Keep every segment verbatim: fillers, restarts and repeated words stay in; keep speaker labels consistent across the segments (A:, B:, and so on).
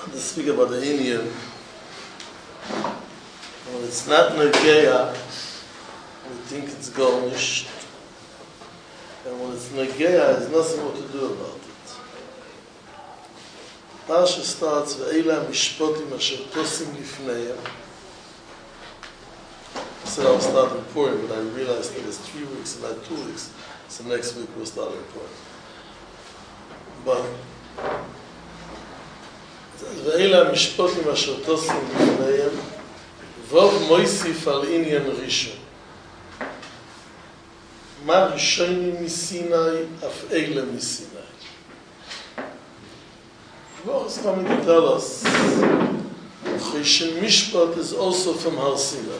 A: to speak about the Indian. When it's not Nageya, we think it's Gornish. And when it's Nageya, there's nothing more to do about it. Parsha starts, Ve'ela mishpotim asher tosim lifneim. I said I was starting Purim, but I realized that it's three weeks and not two weeks. So next week we'll start in Purim. But Ve'ela mishpotim asher tosim lifneim Vov moisif al inyan rishon. Ma rishonim misinai, af eile misinai. Vov is coming to tell us Choshen Mishpat is also from Har Sinai.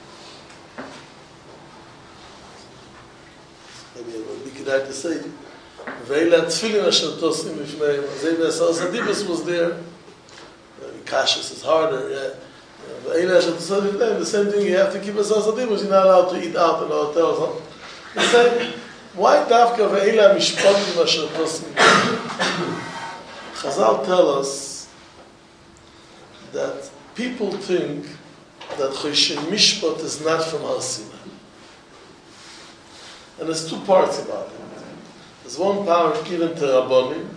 A: Maybe it would be good to say Ve'ela tefillin asher tosim lifneim. Zayda Sadibus was there. Kashas is harder, yeah. The same thing, you have to keep a sasadibus, you're not allowed to eat out in a hotel. The same, why Davka ve'ela mishpatim asher tosim? Chazal tell us that people think that Choshen Mishpat is not from Har Sinai. And there's two parts about it. There's one part given to Rabbanim,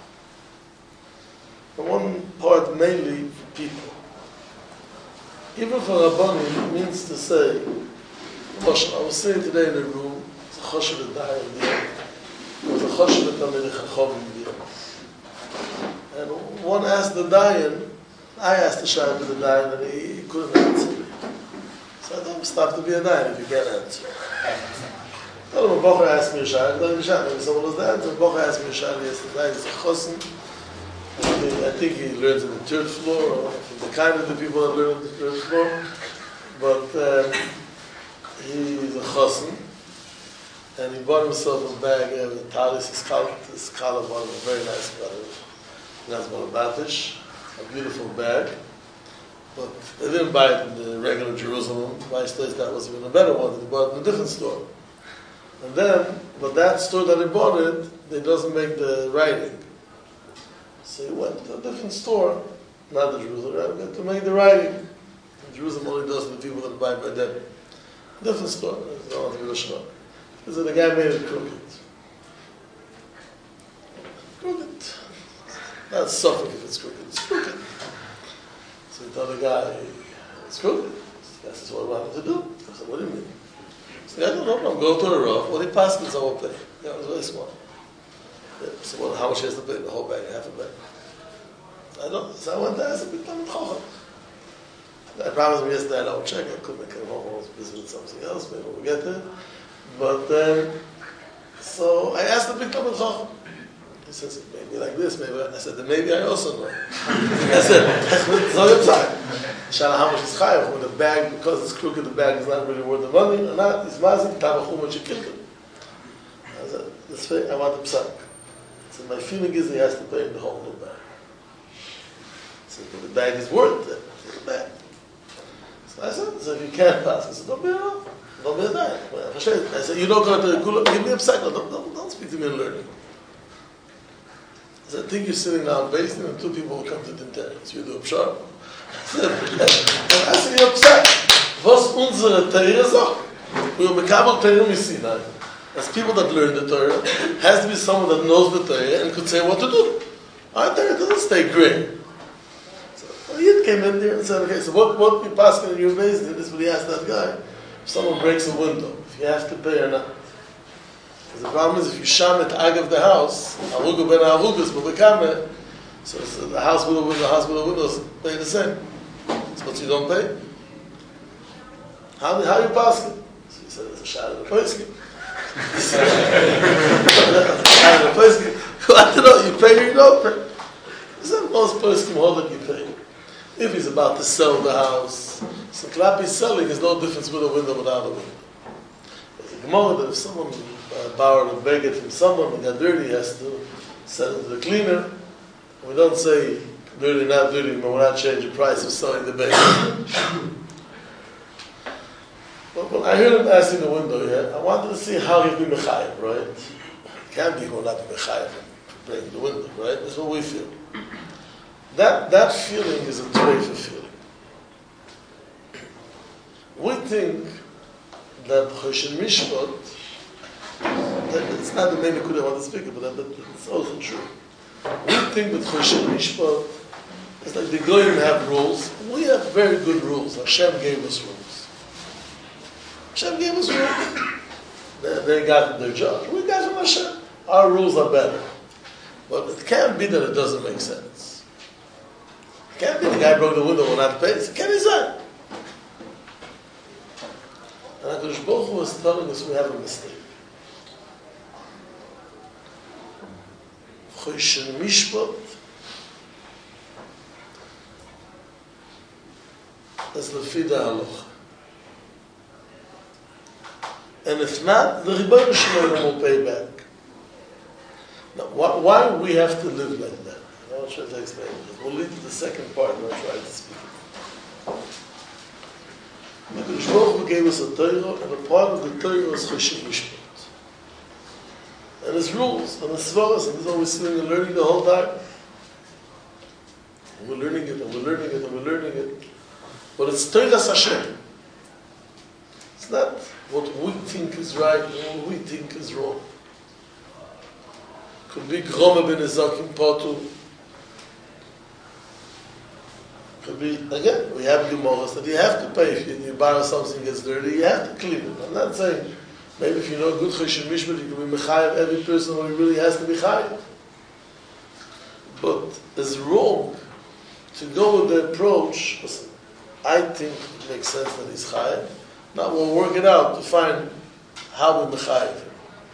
A: and one part mainly for people. Even for Rabbanim, it means to say, I was saying today in the room, it's a choshev dayan there. There was a choshev tamid chachavim there. And one asked the dayan, I asked the shayim to the dayan, and he, he couldn't answer me. So I don't stop to be a dayan if you can't answer. I told him, a bocher asked me a shayim, I told him, maybe someone was the answer. A bocher asked me a shayim yesterday, he's a chosin. I think he learns on the third floor, or the kind of the people that learn on the third floor. But um, he's a chosin, and he bought himself a bag of a talis, his collar, his collar bought him a very nice collar. He has bought a batish, a beautiful bag. But they didn't buy it in the regular Jerusalem. My place, that was even a better one. They bought it in a different store. And then, but that store that he bought it, they doesn't make the writing. So he went to a different store, not the Jerusalem, right, to make the writing. In Jerusalem only does the people that buy by them. Different store. I don't want to be Russian. So the guy made it crooked. Crooked. Not Suffolk if it's crooked. It's crooked. So he told the guy, it's crooked. This is what I wanted to do. I said, what do you mean? So the guy said, no problem, go to a rough. What he passed me, I will pay. Yeah, it was very smart. Yeah, so well, how much he has to pay? The whole bag, half a bag. I don't. So I went there. I said, "Big time chacham." I promised him yesterday I don't check. I couldn't make him home. I was busy with something else. Maybe we'll get there. But um, so I asked the big time chacham. He says, "Maybe like this. Maybe." I said, "Then maybe I also know." I said, "That's all your time." Shala, how much is chayav with the bag? Because it's crooked, the bag is not really worth the money or not. It's mazik tabachum and shekilkim. I said, "That's fair. I want the psak." So my feeling is he has to pay the whole new bag. So the bag is worth it. The bag. So I said, so if you can't pass, I said, don't be a don't be a dime. I said, you don't go to the gula, give me a psak. Don't, don't, don't speak to me in learning. I said, I think you're sitting down basically and two people will come to the dinner. So you do a pshar. I said, you're a psak. Was unsere Teire sagt, we will mekabel Teire misinai. As people that learn the Torah, has to be someone that knows the Torah and could say what to do. Our Torah doesn't stay gray. So well, Yid came in there and said, okay, so what what we pass in your base? This is what he asked that guy. If someone breaks a window, if you have to pay or not. Because the problem is if you sham at ag of the house, arugu ben arugus, but bekame, so, so the house with the window, the house with the windows pay the same. So what you don't pay? How how you pass it? So he said, it's a shot of the poskim. I don't know, you pay or you don't pay. He said, most poskim hold that you pay. If he's about to sell the house, so Klapi selling is no difference with a window without a window. There's a Gemara that if someone uh, borrowed a baguette from someone and got dirty, he has to send it to the cleaner. We don't say dirty, not dirty, but we're not changing the price of selling the baguette. But when I heard him asking the window here, I wanted to see how he'd be mechayev, right? It can't be he will not be mechayev for breaking the window, right? That's what we feel. that, that feeling is a treifa feeling. We think that Choshen Mishpat, that it's not the main Nekuda I want to speak about, but it's also true. We think that Choshen Mishpat is like the Goyim have rules. We have very good rules. Hashem gave us rules. Hashem gave us rules. They, they got their judge. We got from Hashem. Our rules are better. But it can't be that it doesn't make sense. It can't be the guy broke the window and not pay. It can't be that. And HaKadosh Baruch Hu was telling us we have a mistake. Choshen Mishpat is Lefi da Halacha. And if not, the Ribono Shel Olam will pay back. Now, why, why we have to live like that? I'm not sure to explain this. We'll lead to the second part and I'll try to speak it. HaKadosh Baruch Hu gave us a Torah, and a part of the Torah is Choshen Mishpat. And his rules, and his svaras, and this is what we're sitting and learning the whole time. And we're learning it, and we're learning it, and we're learning it. But it's Torah's Hashem. It's not what we think is right and what we think is wrong. Could be Groma ben Ezakim Patu. Could be, again, we have Gemaras that you have to pay. If you, you borrow something gets dirty, you have to clean it. I'm not saying, maybe if you know good Choshen Mishpat, you can be Mechayev every person who really has to be Chayev. But it's wrong to go with the approach, listen, I think it makes sense that he's Chayev. Now we'll work it out to find how we Mechayev him.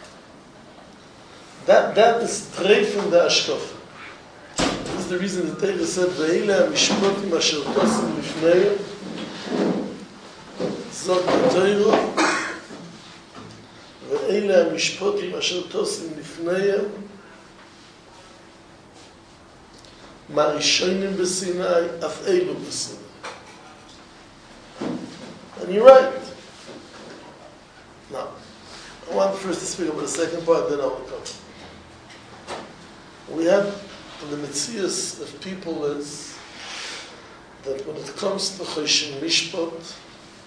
A: That, that is treifing the Ashkof. This is the reason the Torah said, Ve'ele HaMishpotim asher tosim lifneim, Zot HaTorah, Ve'ele HaMishpotim asher tosim lifneim, Ma'rishonim b'Sinai, af eilu b'Sinai. And you're right. Now, I want first to speak about the second part, then I will come. We have the Metzias of people is that when it comes to Choshen Mishpat,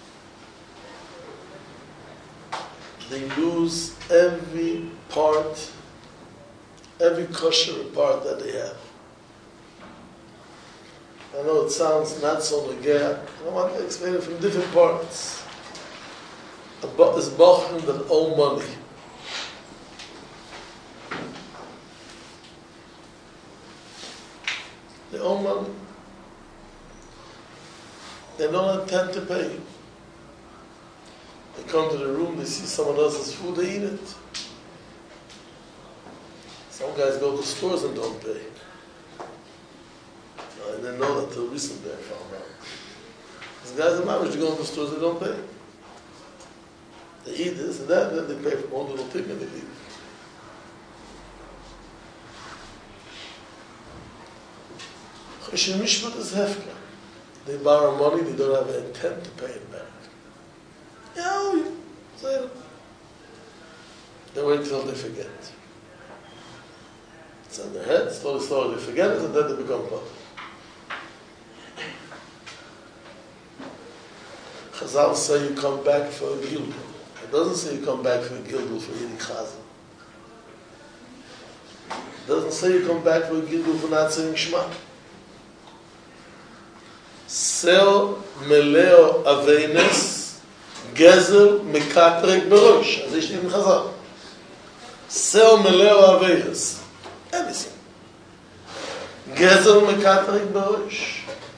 A: they lose every part, every kosher part that they have. I know it sounds not so legea. I want to explain it from different parts. There's Bachrim that owe money. They owe money. They don't intend to pay. They come to the room, they see someone else's food, they eat it. Some guys go to stores and don't pay. I didn't know that until recently I found out. These guys are managed to go to stores, they don't pay. They eat this and that, then they pay for one little thing and they leave. Choshen Mishpat is hefka. They borrow money, they don't have an intent to pay it back. Yeah, you say it. They wait till they forget. It's in their heads, slowly, slowly they forget it, and then they become public. Chazal say you come back for a gilgul. It doesn't say you come back for a gilgul for eating chazal. It doesn't say you come back for a gilgul for not saying Shema. Sel meleo aveines gezel mekatrek berosh. As ich in Chazal. Sel meleo aveines. Everything. Gezel mekatrek berosh.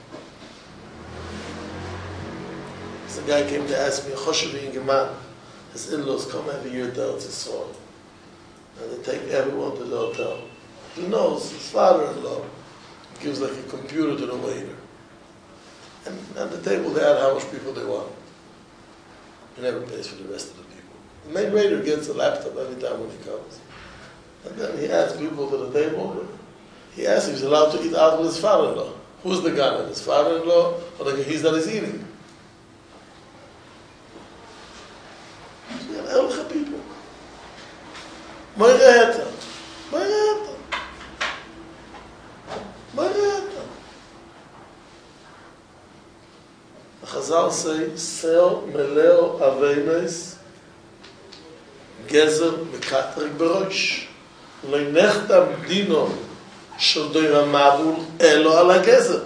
A: So a guy came to ask me, Choshevi in Geman, his in-laws come every year to Eretz Yisrael. And they take everyone to the hotel. He knows his father-in-law gives like a computer to the waiter. And at the table they add how much people they want. He never pays for the rest of the people. The main waiter gets a laptop every time when he comes. And then he adds people to the table. He asks if he's allowed to eat out with his father-in-law. Who's the guy? His father-in-law or the he's that is eating? So we have elche people. Moireta. Moireta. Moireta. Chazal say, Sel meleo aveinos, gezer mekatrik berosh. Lo nechtam dino shel doira mabul elo ala gezer.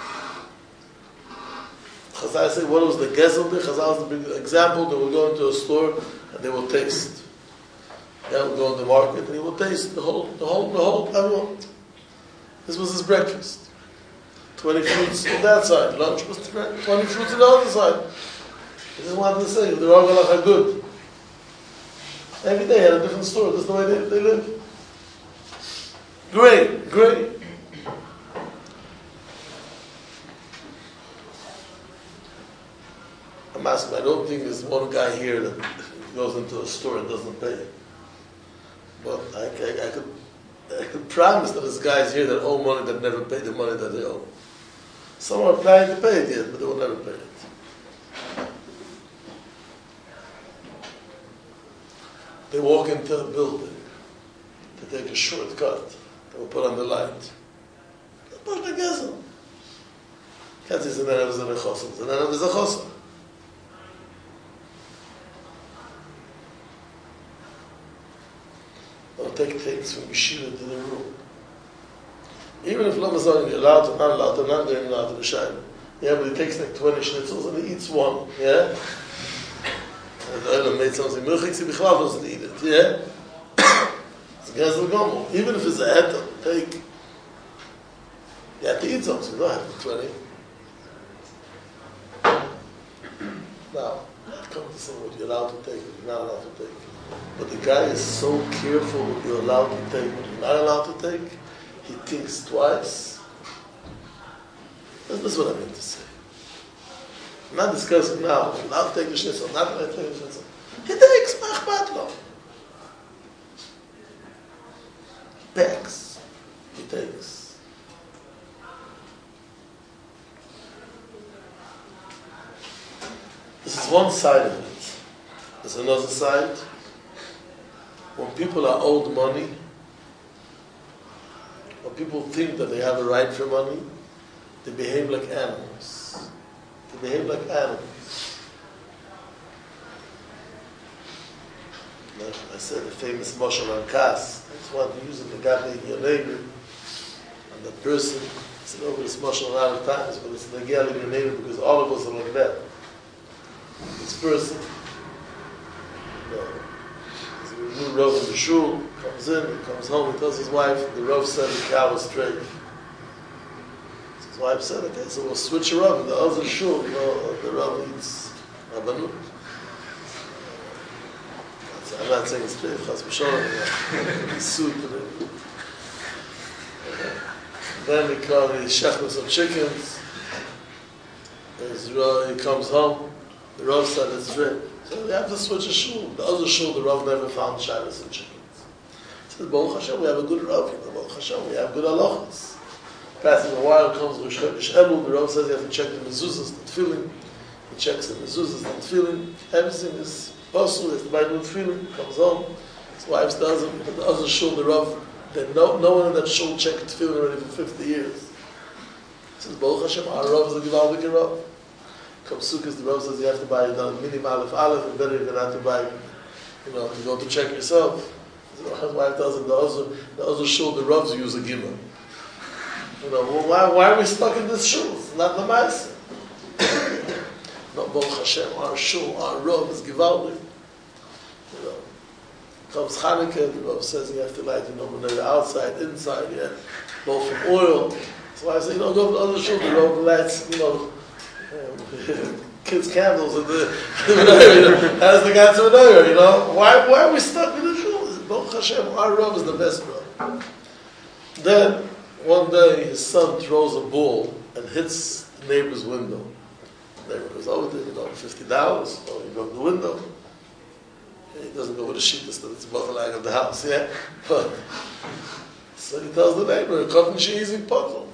A: Chazal say, what was the gezer there? Chazal is the big example. They will go into a store and they will taste. Yeah, we'll go in the market and he will taste the whole, the whole, the whole, everyone. This was his breakfast. twenty fruits on that side. Lunch was twenty fruits on the other side. He just wanted to say, the Rav Galach are good. Every day had a different store. That's the way they, they live. Great, great. I'm asking, I don't think there's one guy here that goes into a store and doesn't pay. But I, I, I could I could promise that there's guys here that owe money that never pay the money that they owe. Some are planning to pay it yet, but they will never pay it. They walk into a building to take a shortcut. They will put on the light. They push the gezel. Can't say it's an erev zeh nechosel. It's an erev zeh chosel. They'll take things from Yeshiva to the room. Even if Lamazon, you're allowed to, not allowed to, not they're allowed to the Shaila. Yeah, but he takes like twenty schnitzels and he eats one. Yeah? And the Olam made something, Milchik si bichlav doesn't eat it. Yeah? It's Gezel Gomel. Even if it's a etel, take. You have to eat something, you don't have to twenty. Now, not come to say what you're allowed to take, what you're not allowed to take. But the guy is so careful what you're allowed to take, what you're not allowed to take. He thinks twice. That's what I mean to say. I'm not discussing now. You're allowed to take the schnitzel, not allowed to take the schnitzel. He takes, mach batlo. He begs. He takes. This is one side of it. There's another side. When people are owed money, when people think that they have a right for money, they behave like animals. They behave like animals. Like I said, the famous Moshe Lankas, I just wanted to use it to get your neighbor. And the person said, oh, it's Moshe a lot of times, but it's Nagial your neighbor because all of us are like that. This person, you know, the new Rav in the shul comes in, he comes home, he tells his wife, the Rav said the cow was straight. So his wife said, okay, so we'll switch her up in the other shul, you know, the Rav eats Rabbanut. I'm not saying it's straight, Chas v'sholem, he's suit and everything. Then he comes, he shechted some chickens, his Rav, he comes home, the Rav said it's straight. So we have to switch a shul. The other shul, the Rav never found shilas and chickens. He said, Baruch Hashem, we have a good Rav. Baruch Hashem, we have good halachas. Passing a while comes Rosh Chodesh Elul. The Rav says you have to check the mezuzahs, the tefillin. He checks the mezuzahs, the tefillin. Everything is possible. He has to buy new tefillin. Comes home. His wife does him. But the other shul, the Rav, then no, no one in that shul checked tefillin already for fifty years. He says, Baruch Hashem, our Rav is a Givaldik Rav. Comes Sukkot, the Rav says you have to buy a minim aleph aleph, and better even not to buy, you know, you go to check yourself. His wife tells him the other, the other shul, the Ravs use a gimel. You know, well, why, why are we stuck in this shul? It's not the Maaseh. No, Baruch Hashem, our shul, our Rav is Givaldik. You know, comes Hanukkah, the Rav says you have to light, you know, when they're outside, inside, yeah, both from oil. So I say, you know, go to the other shul, the Rav lights, you know, kids' candles at the, as the guy to another, you know. Why, why are we stuck in the shul? Baruch Hashem, our Rav is the best Rav. Then, one day, his son throws a ball and hits the neighbor's window. The neighbor goes over there, you know, fifty dollars, so he broke the window. He doesn't go with a sheet, it's the bottleneck of the house, yeah? But, so he tells the neighbor, cotton cheese in puzzle.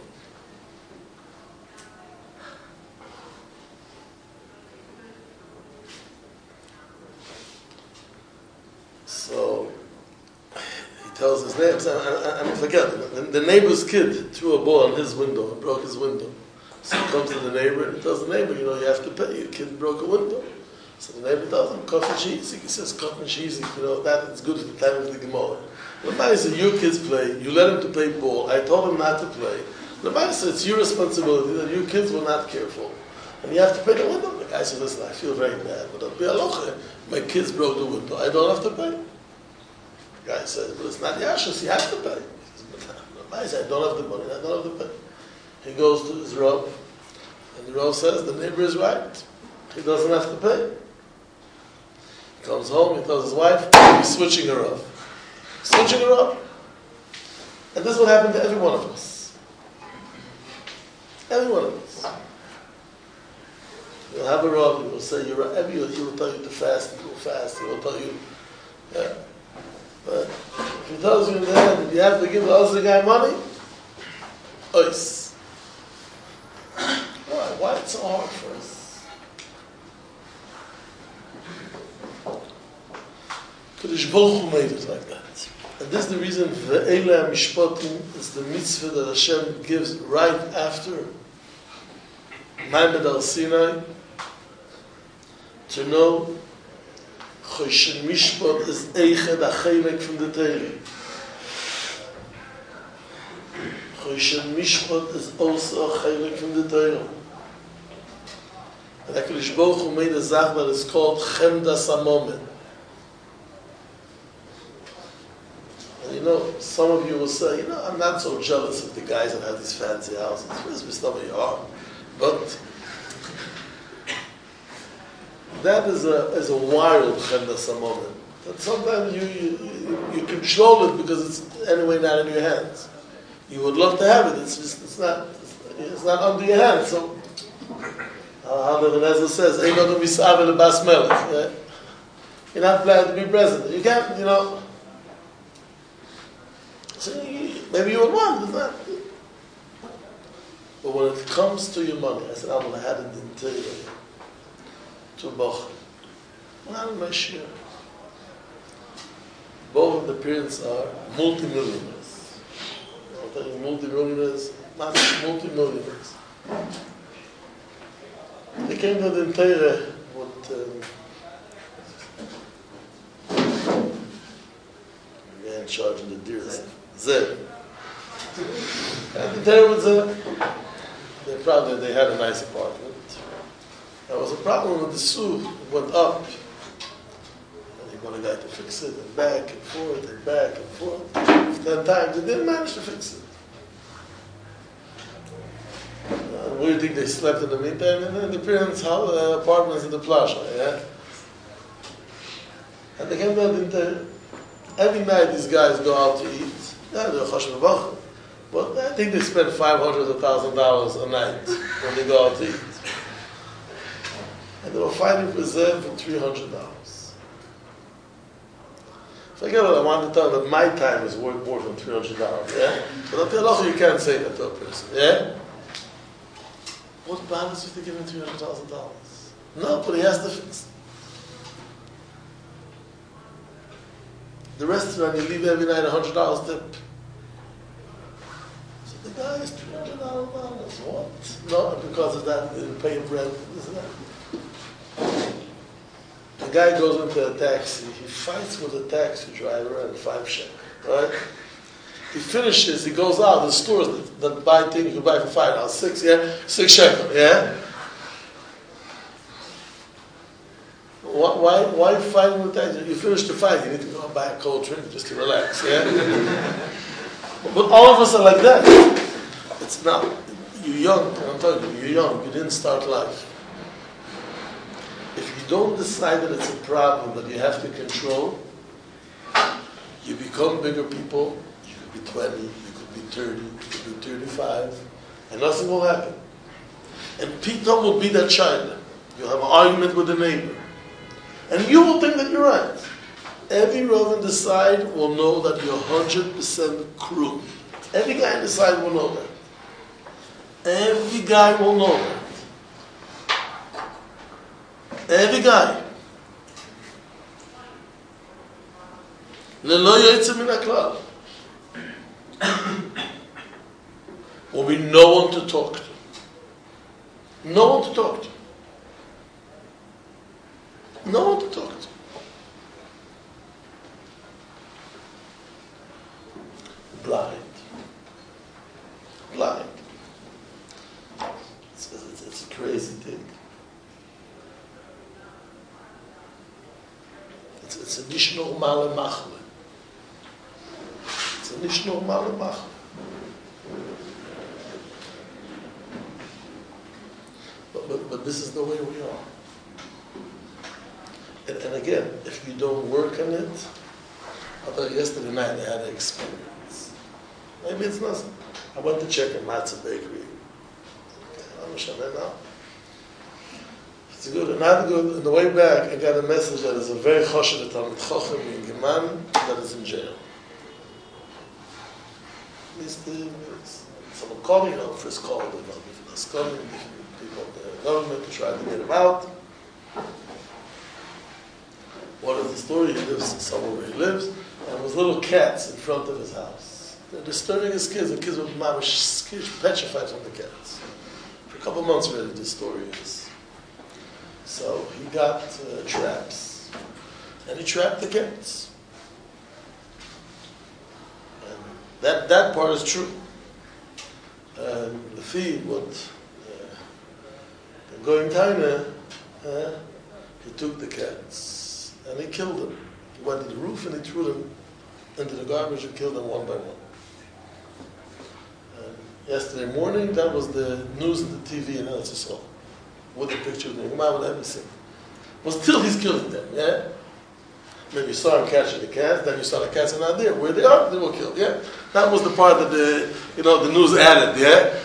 A: So he tells his neighbors, and, and, and forget it, the, the neighbor's kid threw a ball on his window and broke his window. So he comes to the neighbor and he tells the neighbor, you know, you have to pay. Your kid broke a window. So the neighbor tells him, Kofin Shizik. He says, Kofin Shizik, you know, that is good for the time of the Gemara. The Gemara said, your kids play, you let him to play ball. I told him not to play. The Gemara said, it's your responsibility that your kids were not careful. And you have to pay the window. The guy said, listen, I feel very bad, but I'll be alocha. My kids broke the window. I don't have to pay. The guy says, but it's not Yashas, you have to pay. He says, but the said, I don't have the money, I don't have to pay. He goes to his Rav, and the Rav says, the neighbor is right. He doesn't have to pay. He comes home, he tells his wife, he's switching her off. Switching her off. And this is what happened to every one of us. Every one of us. You'll have a Rav, he will say, you're every, he will tell you to fast, you will fast, he will tell you, yeah. But if he tells you in the end that you have to give the other guy money, ois. Why? Why it's so hard for us? Kadosh Baruch Hu made it like that. And this is the reason Ve'ela Mishpatim is the mitzvah that Hashem gives right after Ma'amad Al Sinai, to know Choshen Mishpat is Eiched Achelek from the Torah. Choshen Mishpat is also a Achelek from the Torah. And HaKadosh Baruch Hu made a zach that is called Chemdas HaMomen. And you know, some of you will say, you know, I'm not so jealous of the guys that have these fancy houses. Where's Mister You are? But that is a is a wild Chemdas HaMomen. That sometimes you, you, you, you control it because it's anyway not in your hands. You would love to have it. It's just it's not it's not under your hands. So uh, how the Rebbe says, "Ain't going to be savel bas melech." You're not planning to be president. You can't, you know. So you, maybe you would want, it's not. But when it comes to your money, I said, I'm going to have it in Torah. To Bach. Well, my share. Both of the parents are multi-millionaires. I'll tell you, multi-millionaires, not multi-millionaires. They came to the Torah with um, the man charging the dearest. Zeb. And the Torah with Zeb. They probably they had a nice apartment. There was a problem with the Suv. It went up. And he wanted a guy to fix it, and back and forth, and back and forth. Ten times, they didn't manage to fix it. Uh, where do you think they slept in the meantime? And then the parents' house, uh, apartments in the plaza, yeah? And they came down into, every night these guys go out to eat. Yeah, they're choshev bachar. But I think they spend five hundred thousand dollars a night when they go out to eat. And they were fighting for Zev for three hundred dollars. Forget what I wanted to tell them that my time is worth more than three hundred dollars, yeah? But I'll tell you, you can't say that to a person, yeah? What bothers you to give him three hundred thousand dollars? No, but he has to fix it. The restaurant, you leave every night one hundred dollars tip. So the guy is three hundred dollars. What? No, because of that, they didn't pay him rent. This and that. The guy goes into a taxi. He fights with a taxi driver and five shekel, right? He finishes, he goes out. The stores that, that buy things you can buy for five dollars, six, yeah? Six shekel, yeah? Why, why fighting with that? You finish the fight, you need to go and buy a cold drink just to relax, yeah? But all of us are like that. It's not. You're young, I'm telling you, you're young, you didn't start life. If you don't decide that it's a problem that you have to control, you become bigger people, you could be twenty, you could be thirty, you could be thirty-five, and nothing will happen. And Peter will be that child. You'll have an argument with the neighbor. And you will think that you're right. Every Rav on the side will know that you're one hundred percent crew. Every guy on the side will know that. Every guy will know that. Every guy. Lelo yotze min haklal. Will be no one to talk to. No one to talk to. No one to talk to. Blind. Blind. It's, it's, it's a crazy thing. It's, it's a nicht normale machle. It's a nicht normale machle. But, but, but this is the way we are. And, and again, if you don't work on it, I thought yesterday night I had an experience. Maybe it's nothing. I went to check a matzah bakery. I'm not sure now. It's good. And I good. On the way back, I got a message that is a very choshev Talmid Chochem in Geman that is in jail. Someone called me, you know, first called, you know, before this coming, people of the government to try to get him out. What is the story? He lives somewhere where he lives, and there was little cats in front of his house. They're disturbing his kids. The kids were mamish petrified from the cats. For a couple of months already, this story is. So he got uh, traps, and he trapped the cats. And that that part is true. And the feed, what uh, the going Taina, uh, he took the cats. And he killed them. He went to the roof and he threw them into the garbage and killed them one by one. And yesterday morning, that was the news on the T V in Eretz Yisrael, with the picture of the Imam and everything. Well, still he's killing them, yeah? Maybe you saw him catching the cats, then you saw the cats are not there. Where they are, they were killed, yeah? That was the part that the, you know, the news added, yeah?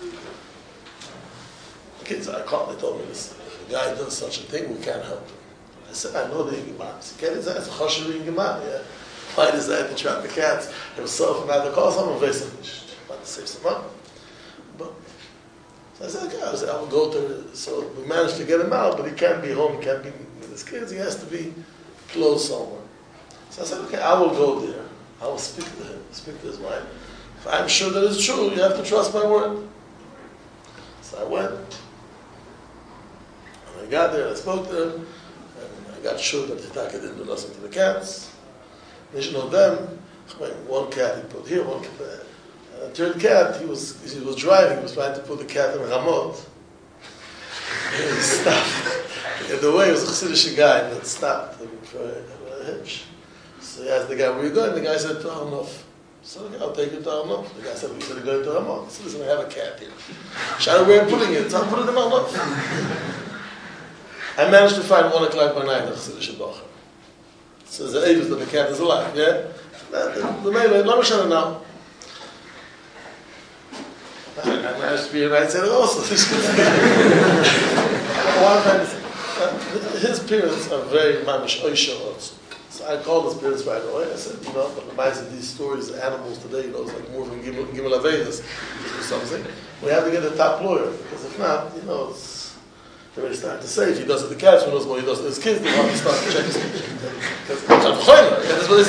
A: The kids I called, they told me this. If a guy does such a thing, we can't help him. I said, I know the Gemara. It's a choshev in Gemara, yeah. Why does that to trap the cats? Himself and I call someone very selfish. Want to save some money. But so I said, okay, I, said, I will go to. So we managed to get him out, but he can't be home, he can't be with his kids. He has to be close somewhere. So I said, okay, I will go there. I will speak to him, speak to his wife. If I'm sure that it's true, you have to trust my word. So I went. And I got there, I spoke to him. I got sure that the Taka didn't do nothing to the cats. You know them. One cat he put here, one cat. Uh, the third cat, he was he was driving. He was trying to put the cat in a ramot. He stopped. In the way, he was a Chassidish guy that stopped him for a, a hitch. So he asked the guy, "Where are you going?" The guy said, "To Arnof." So okay, I'll take you to Arnof. The guy said, "We said you're going to Ramot." He said, "Listen, I have a cat here. Shout where I'm putting it. So I'm putting it in Arnof." I managed to find one o'clock by night in the Chassidish Bacher. So the Avis that the cat is alive, yeah? The Mele, let me show you now. I managed to be a night sailor also. His parents are very mamish oisha also. So I called his parents right away. I said, you know, but the mice of these stories, the animals today, you know, it's like more than Gimel Avedas or something. We have to get a top lawyer, because if not, you know, it's they're already starting to say, if he does it to the cats, who knows what he does to his kids, they want to start to check his kids. Because I'm choimer, that's what it is.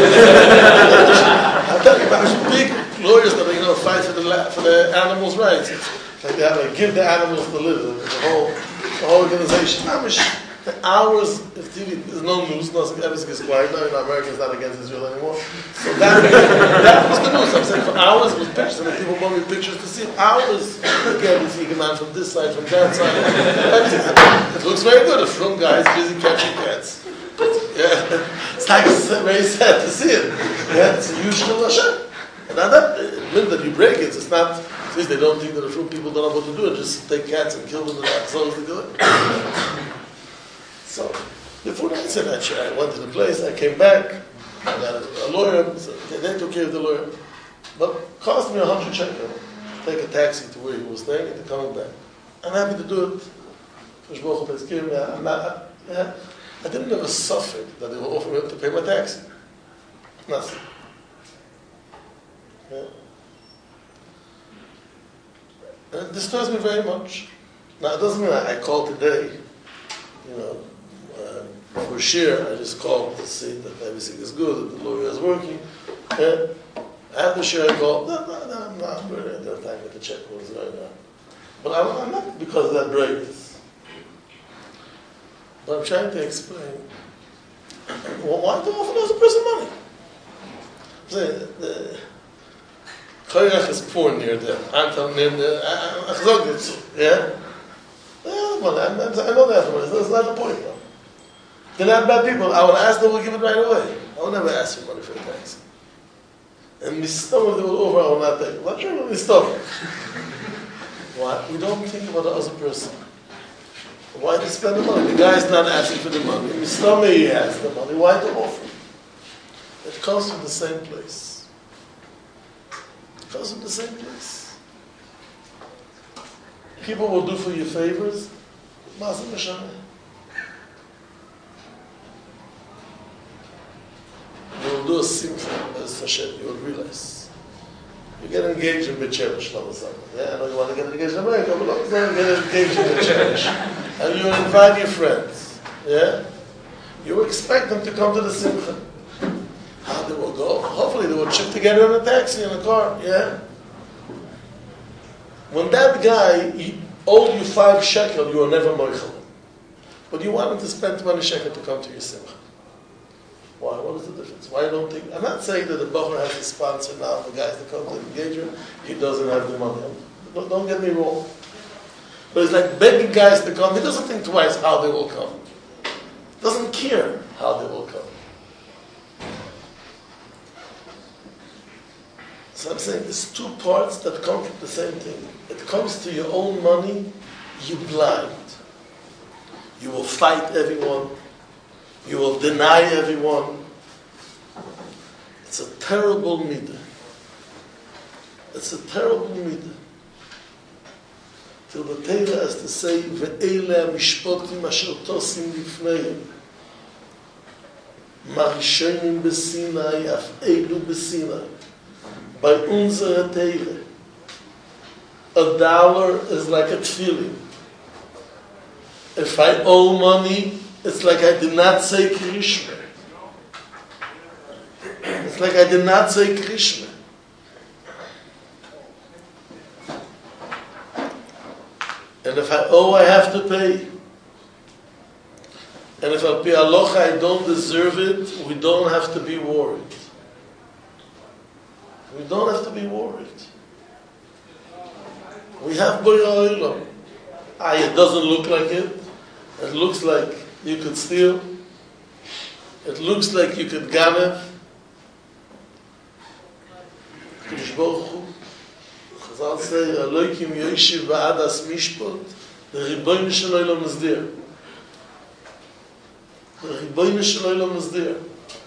A: I'm talking about big lawyers that, you know, fight for the for the animals' rights. It's like they have to give the animals to live, the whole the whole organization. The hours of T V, there's no news, nothing, everything is quiet. No, you know, America's not against Israel anymore. So that, that was the news. I'm saying for hours it was pictures, and people brought me pictures to see hours. Again, you see a man from this side, from that side. Everything. It looks very good. A from guy is busy catching cats. Yeah, it's like it's very sad to see it. Yeah, it's a huge Hashem. And now that, the minute that you break it, it's not, at least they don't think that the fruit people don't know what to do, and just take cats and kill them, and that's all they do it. So, before I said that, I went to the place, I came back, I got a lawyer, so they took care of the lawyer. But it cost me a hundred shekels to take a taxi to where he was staying and to coming back. I'm happy to do it. I'm not, I, I didn't have a suffix that they were offering me to pay my taxi. Nothing. Yeah. And it disturbs me very much. Now, it doesn't mean I, I called today, you know, uh, for sure, I just called to see that everything is good, that the lawyer is working. Yeah. After sure I called, no, no, no, I'm not, I'm really, I don't have time to check what was going on. But I'm, I'm not because of that breaks. But I'm trying to explain, well, why do I offer another person money? I'm saying, the Choyrach is poor near them. I'm telling them, yeah? Yeah, well, I know that for That's not the point, though. They're not bad people. I would ask them, we'll give it right away. I would never ask for money for a taxi. And my stomach, they will over, I will not take it. Not sure about my stomach. Why? We don't think about the other person. Why to spend the money? The guy's not asking for the money. My stomach, he has the money. Why to offer? It comes from the same place. It comes from the same place. People will do for you favors. Mazel Mishana. You will do a simcha as Hashem. You will realize. You get engaged in B'Cherish, yeah? I know you want to get engaged in America, but long as you get engaged in B'Cherish. And you invite your friends, yeah? You expect them to come to the simcha. How they will go? Hopefully they will chip together in a taxi, in a car, yeah? When that guy he owed you five shekel, you are never moichel. But you want him to spend twenty shekel to come to your simcha. Why? What is the difference? Why don't think? I'm not saying that the Bocher has a sponsor now, the guys that come to the engagement, he doesn't have the money. Don't, don't get me wrong. But it's like begging guys to come. He doesn't think twice how they will come. He doesn't care how they will come. So I'm saying there's two parts that come from the same thing. It comes to your own money, you blind. You will fight everyone. You will deny everyone. It's a terrible midah. It's a terrible midah. Till the Torah has to say, "Ve'ele mishpotim asher tosim lifneim, marishonim b'Sinai, af elu b'Sinai." By unserer Torah, a dollar is like a tefillin. If I owe money, it's like I did not say Krishma. It's like I did not say Krishma. And if I owe, I have to pay. And if I pay aloha, I don't deserve it, we don't have to be worried. We don't have to be worried. We have Borei Olam. Ah, it doesn't look like it. It looks like you could steal. It looks like you could ganev. Kodesh Baruch Hu. Chazal say, Elokim Yoshiv Ba'adas Mishpot. The Ribono Shel Olam is there. The Ribono Shel Olam is there.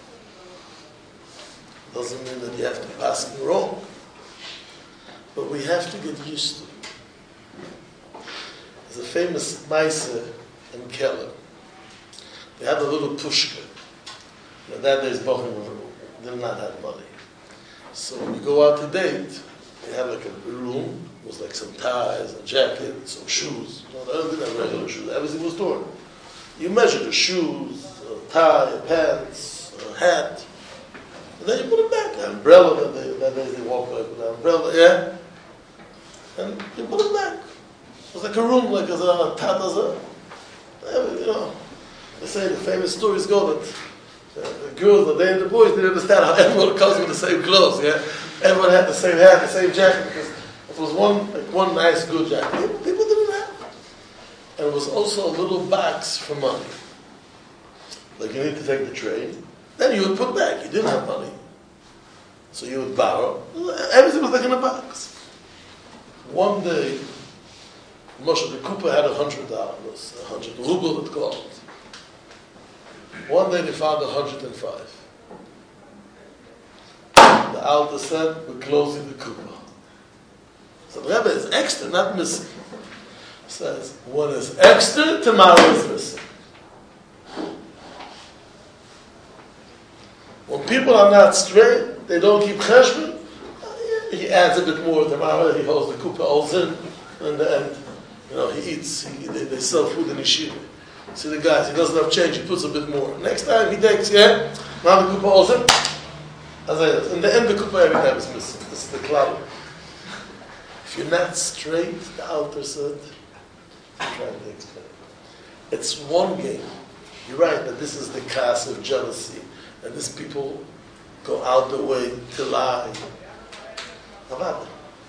A: Doesn't mean that you have to pass it wrong. But we have to get used to it. There's a famous Maisa in Keller. They had a little pushka. In that days, Bochum did not have money. So when you go out to date, they had like a room. It was like some ties, a jacket, some shoes. You know, they didn't have regular shoes. Everything was torn. You measure the shoes, a tie, a pants, a hat. And then you put it back. An umbrella, that they, that day they walk like with an umbrella, yeah? And you put it back. It was like a room, like a tat as a, you know. They say the famous stories go that uh, the girls, the day and the boys didn't understand how everyone comes with the same clothes, yeah? Everyone had the same hat, the same jacket, because it was one, like one nice, good jacket. People, people didn't have it. And it was also a little box for money. Like you need to take the train. Then you would put back. You didn't have money. So you would borrow. Everything was like in a box. One day, Moshe the Cooper had a hundred dollars, a hundred ruble it called. One day they found a hundred and five. The Alter said, we're closing the Cooper. So the Rebbe is extra, not missing. Says, when it's extra, tomorrow is missing. When people are not straight, they don't keep cheshbon, he adds a bit more tomorrow, he holds the kupa all in, and in the end, you know, he eats, he, they, they sell food in yeshiva. See the guys, he doesn't have change, he puts a bit more. Next time he takes, yeah, now the kupa all in, as I in the end the kupa every time is missing. This is the cloud. If you're not straight, the Alter said, I'm trying to explain. It's one game. You're right that this is the cast of jealousy, and these people go out the way to lie. However,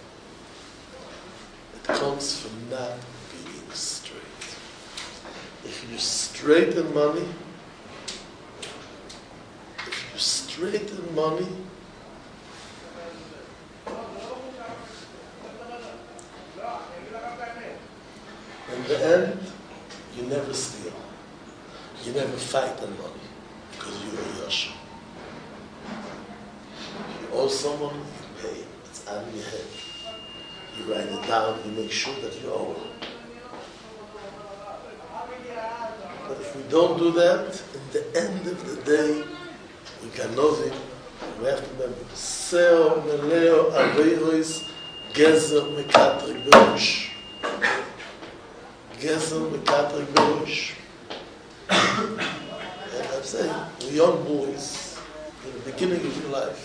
A: it comes from not being straight. If you're straight in money, if you're straight in money, in the end, you never steal. You never fight in money because you owe Yasha. If you owe someone, you pay. It's out of your head. You write it down, you make sure that you owe it. But if we don't do that, in the end of the day, we can nothing. We have to remember, Seo, Meleo, Aveiros, Gezer, Mekatrik, Berush. Gezer, Mekatrik, Berush. And I'm saying, the young boys, in the beginning of your life,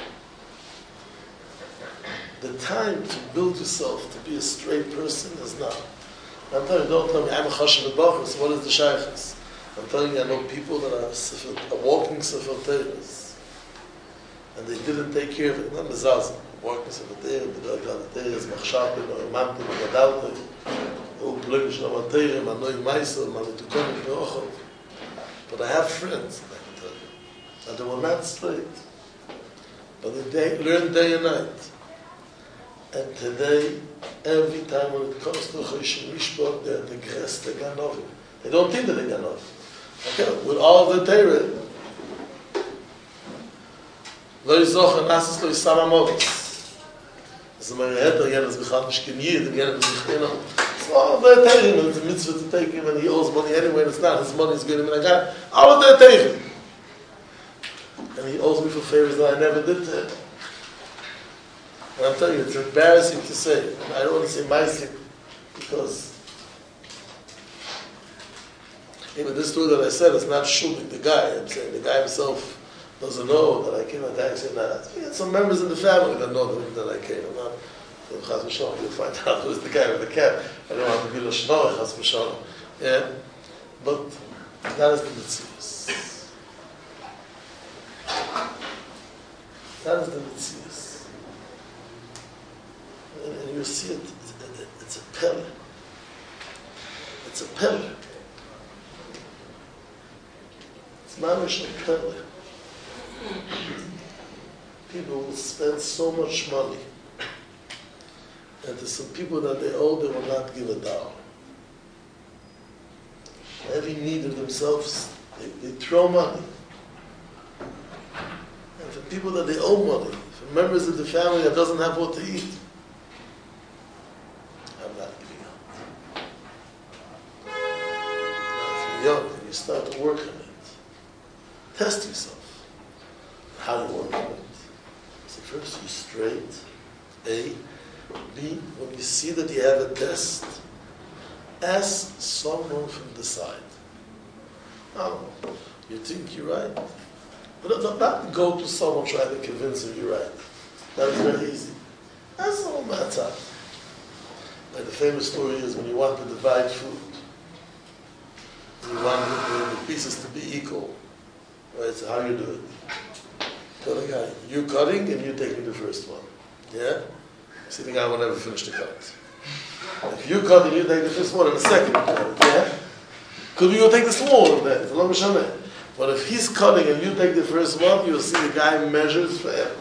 A: the time to build yourself to be a straight person is now. I'm telling you, don't tell me, I'm a chashav b'bachos, what is the shaykhs? I'm telling you, I know people that are, sifil, are walking sefer teiros, and they didn't take care of it. Not mezazah, walking sefer teiros, they don't got the teiros, machshavim, or imamtim, or gadaltim, or plemish, or mateirim, or noy maisel, or matukonim, be'ochot. But I have friends, I can tell you, and they were not straight. But they learn day and night. And today, every time when it comes to Choshen Mishpot, they're the Gres, the Ganovim. They don't think that they're Ganovim. Okay, with all the Torah. Lo yizoch anasis lo yisam amovis. Das ist mein Retter, jenes Bechad Mishkin Yid, and jenes Bechad So all the Torah, it's a mitzvah to take him, and he owes money anyway, and it's not, his money is good, and I got all of the Torah. And he owes me for favors that I never did to him. And I'm telling you, it's embarrassing to say. I don't want to say Maisik because even this story that I said is not shooting the guy. I'm saying the guy himself doesn't know that I came and I said, nah, we had some members in the family that know that I came. I'm not, Chas v'shalom, you'll find out who's the guy with the cap. I don't want to be l'shnor, Chas v'shalom. Yeah? But that is the Metzius. That is the Metzius. And you see it, it's a pillar. It's a pillar. It's mamish a pillar. People will spend so much money, and to some people that they owe, they will not give a dollar. Every need of themselves, they, they throw money. And for people that they owe money, for members of the family that doesn't have what to eat, young, and you start to work on it. Test yourself. How you work on it. So first you're straight, A. B, when you see that you have a test, ask someone from the side. Oh, you think you're right? But not, not go to someone trying to convince him you're right. That's very easy. That's all matter. Like the famous story is when you want to divide food, you want the, the pieces to be equal. Right? So how you do it? Tell the guy, you cutting and you taking the first one. Yeah? See, the guy will never finish the cut. If you cut and you take the first one and the second one, yeah? Could you take the small one then? It's a long shaman. But if he's cutting and you take the first one, you'll see the guy measures forever.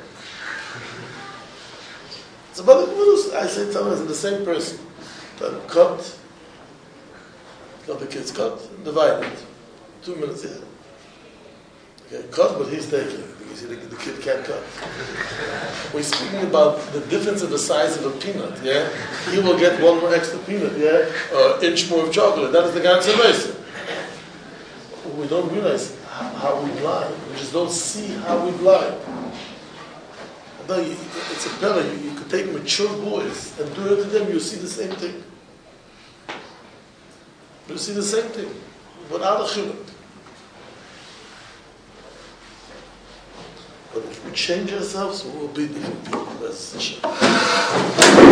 A: So, but I say sometimes the same person. Cut. Cut the kids cut, divide it. Two minutes here. Okay, cut, but he's taking it because the, the kid can't cut. We're speaking about the difference of the size of a peanut, yeah? He will get one more extra peanut, yeah? Or an inch more of chocolate. That is the ganze Weise. We don't realize how, how we blind. We just don't see how we blind. Although you, it's a pillar, you, you could take mature boys and do it to them, you'll see the same thing. You'll see the same thing, without a chiluk. But if we change ourselves, we will be different people. That's